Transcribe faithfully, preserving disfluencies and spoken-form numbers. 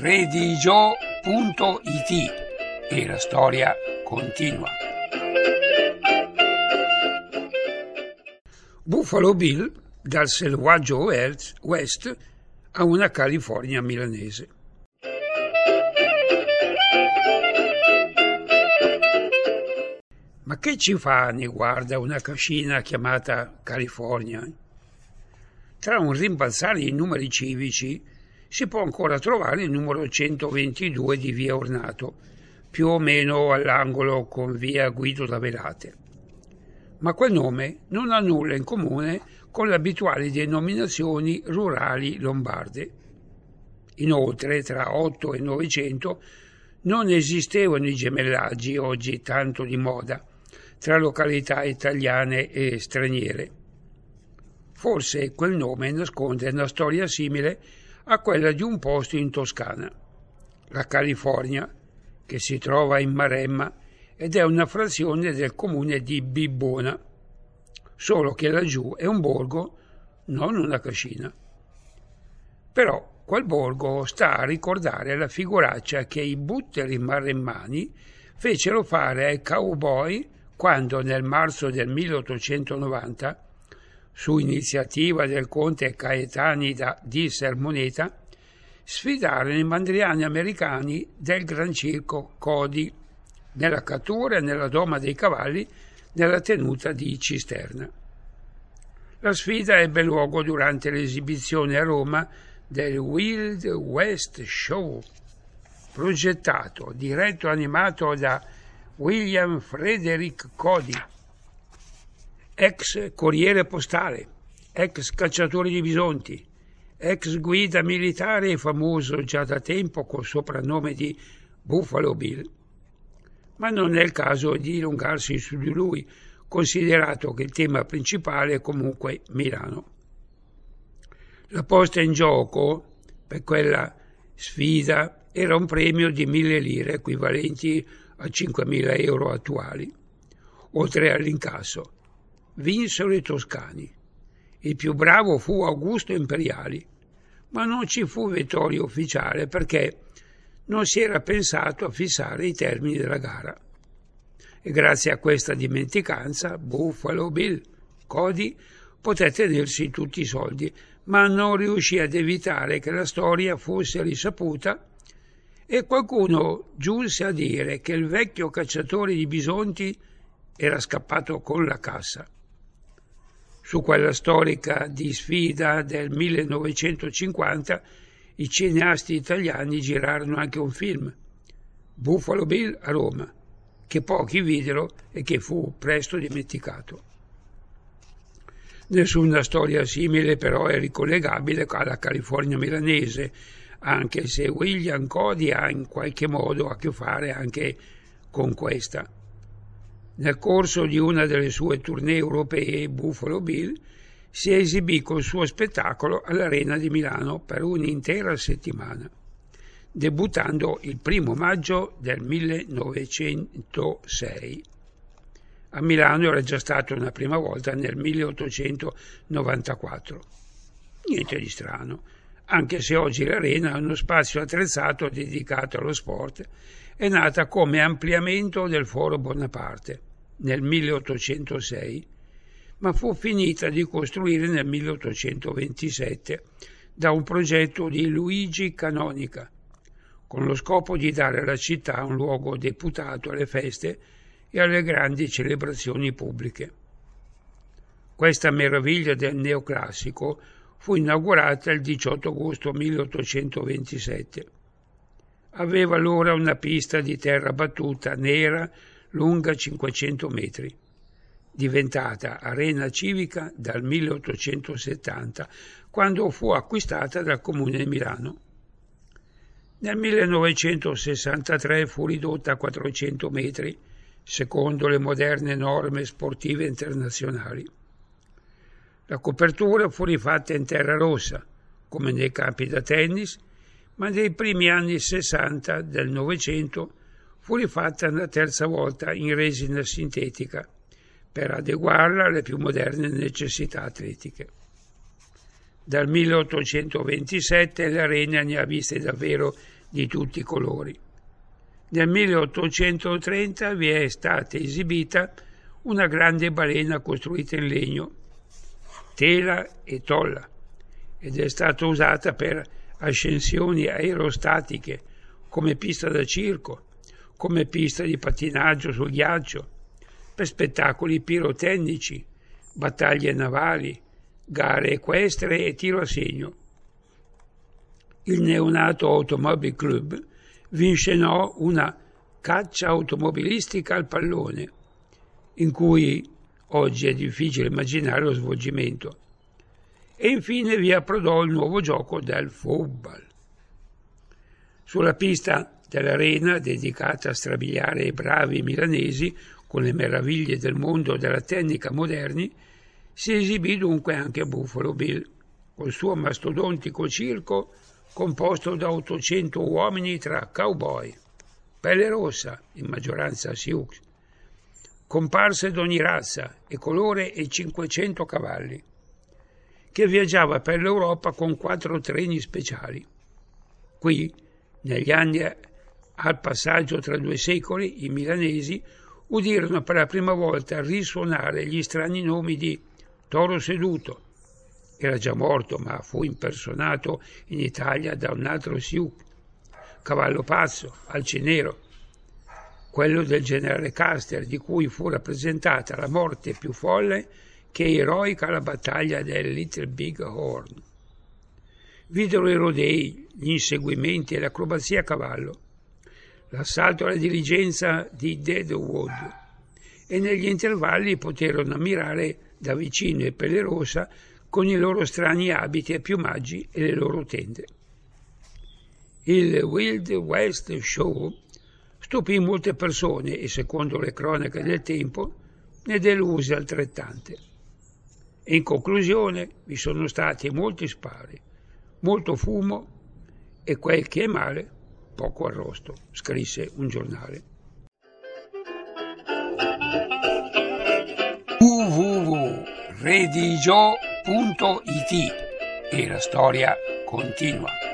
redigio punto it e la storia continua. Buffalo Bill dal selvaggio West a una California milanese. Ma che ci fa ne guarda una cascina chiamata California? Tra un rimbalzare i numeri civici si può ancora trovare il numero centoventidue di via Ornato, più o meno all'angolo con via Guido da Velate. Ma quel nome non ha nulla in comune con le abituali denominazioni rurali lombarde. Inoltre, tra otto e novecento non esistevano i gemellaggi oggi tanto di moda tra località italiane e straniere. Forse quel nome nasconde una storia simile a quella di un posto in Toscana, la California, che si trova in Maremma ed è una frazione del comune di Bibbona, solo che laggiù è un borgo, non una cascina. Però quel borgo sta a ricordare la figuraccia che i butteri maremmani fecero fare ai cowboy quando nel marzo del milleottocentonovanta, su iniziativa del conte Caetani da, di Sermoneta, sfidarono i mandriani americani del Gran Circo Cody nella cattura e nella doma dei cavalli nella tenuta di Cisterna. La sfida ebbe luogo durante l'esibizione a Roma del Wild West Show, progettato, diretto e animato da William Frederick Cody, ex corriere postale, ex cacciatore di bisonti, ex guida militare e famoso già da tempo col soprannome di Buffalo Bill. Ma non è il caso di dilungarsi su di lui, considerato che il tema principale è comunque Milano. La posta in gioco per quella sfida era un premio di mille lire, equivalenti a cinquemila euro attuali. Oltre all'incasso, vinsero i toscani. Il più bravo fu Augusto Imperiali, ma non ci fu vittoria ufficiale perché non si era pensato a fissare i termini della gara. E grazie a questa dimenticanza, Buffalo Bill Cody poté tenersi tutti i soldi, ma non riuscì ad evitare che la storia fosse risaputa e qualcuno giunse a dire che il vecchio cacciatore di bisonti era scappato con la cassa. Su quella storica di sfida del millenovecentocinquanta i cineasti italiani girarono anche un film, Buffalo Bill a Roma, che pochi videro e che fu presto dimenticato. Nessuna storia simile però è ricollegabile alla California milanese, anche se William Cody ha in qualche modo a che fare anche con questa. Nel corso di una delle sue tournée europee, Buffalo Bill si esibì col suo spettacolo all'Arena di Milano per un'intera settimana, debuttando il primo maggio del millenovecentosei. A Milano era già stato una prima volta nel milleottocentonovantaquattro. Niente di strano, anche se oggi l'Arena è uno spazio attrezzato dedicato allo sport, è nata come ampliamento del Foro Bonaparte nel milleottocentosei, ma fu finita di costruire nel milleottocentoventisette da un progetto di Luigi Canonica, con lo scopo di dare alla città un luogo deputato alle feste e alle grandi celebrazioni pubbliche. Questa meraviglia del neoclassico fu inaugurata il diciotto agosto milleottocentoventisette. Aveva allora una pista di terra battuta nera lunga cinquecento metri, diventata arena civica dal milleottocentosettanta, quando fu acquistata dal Comune di Milano. Nel millenovecentosessantatré fu ridotta a quattrocento metri, secondo le moderne norme sportive internazionali. La copertura fu rifatta in terra rossa, come nei campi da tennis, ma nei primi anni sessanta del Novecento fu rifatta una terza volta in resina sintetica per adeguarla alle più moderne necessità atletiche. Dal milleottocentoventisette l'Arena ne ha viste davvero di tutti i colori. Nel milleottocentotrenta vi è stata esibita una grande balena costruita in legno, tela e tolla, ed è stata usata per ascensioni aerostatiche, come pista da circo, come pista di pattinaggio sul ghiaccio, per spettacoli pirotecnici, battaglie navali, gare equestre e tiro a segno. Il neonato Automobile Club vi inscenò una caccia automobilistica al pallone, in cui oggi è difficile immaginare lo svolgimento. E infine vi approdò il nuovo gioco del football. Sulla pista dell'arena, dedicata a strabiliare i bravi milanesi con le meraviglie del mondo della tecnica moderni, si esibì dunque anche Buffalo Bill, col suo mastodontico circo composto da ottocento uomini tra cowboy, pelle rossa, in maggioranza Sioux, comparse d'ogni razza e colore e cinquecento cavalli, che viaggiava per l'Europa con quattro treni speciali. Qui, negli anni al passaggio tra due secoli, i milanesi udirono per la prima volta risuonare gli strani nomi di Toro Seduto, era già morto ma fu impersonato in Italia da un altro Sioux, Cavallo Pazzo, Alce Nero, quello del generale Custer, di cui fu rappresentata la morte più folle che eroica alla battaglia del Little Big Horn. Videro i rodei, gli inseguimenti e l'acrobazia a cavallo, l'assalto alla diligenza di Deadwood, e negli intervalli poterono ammirare da vicino e pelle rossa con i loro strani abiti e piumaggi e le loro tende. Il Wild West Show stupì molte persone e, secondo le cronache del tempo, ne deluse altrettante. E in conclusione vi sono stati molti spari, molto fumo e quel che è male, poco arrosto, scrisse un giornale. w w w punto redigio punto it e la storia continua.